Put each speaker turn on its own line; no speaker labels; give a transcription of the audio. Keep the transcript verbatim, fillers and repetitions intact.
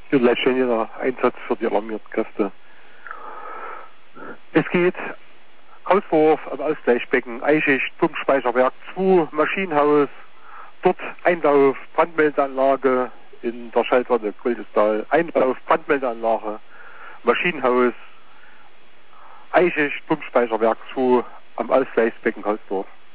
Hier gleich schon jeder Einsatz für die alarmierten Kräfte. Es geht Hauswurf am Ausgleichsbecken, Eichicht, Pumpspeicherwerk zwei, Maschinenhaus, dort Einlauf, Brandmeldeanlage in der Schaltwarte Grüldestal, Einlauf, Brandmeldeanlage, Maschinenhaus, Eichicht, Pumpspeicherwerk zwei am Ausgleichsbecken Hausdorf.